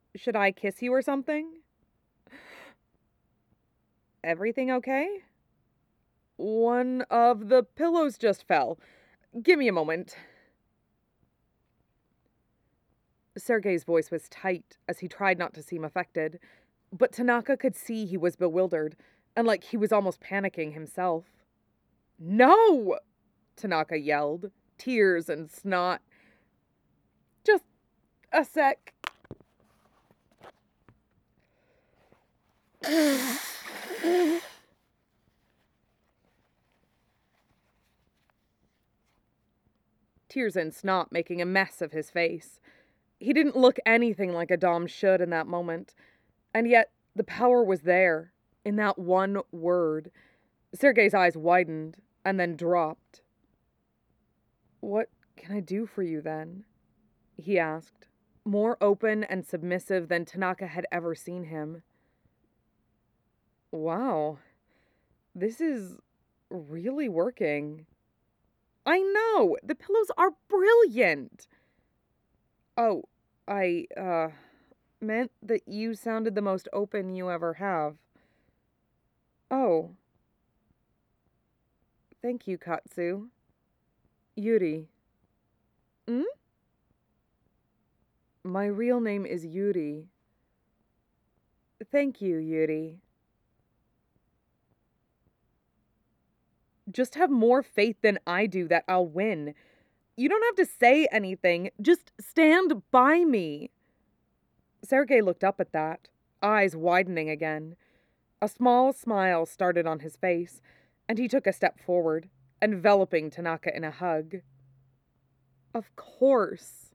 Should I kiss you or something? Everything okay? One of the pillows just fell. Give me a moment. Sergei's voice was tight as he tried not to seem affected, but Tanaka could see he was bewildered and like he was almost panicking himself. No! Tanaka yelled, tears and snot. Just a sec. Tears and snot making a mess of his face. He didn't look anything like a Dom should in that moment, and yet the power was there, in that one word. Sergei's eyes widened and then dropped. What can I do for you then? He asked, more open and submissive than Tanaka had ever seen him. Wow, this is really working. I know! The pillows are brilliant! Oh, I meant that you sounded the most open you ever have. Oh, thank you, Katsu. Yuri. Hmm? My real name is Yuri. Thank you, Yuri. Just have more faith than I do that I'll win. You don't have to say anything. Just stand by me. Sergei looked up at that, eyes widening again. A small smile started on his face, and he took a step forward, enveloping Tanaka in a hug. Of course.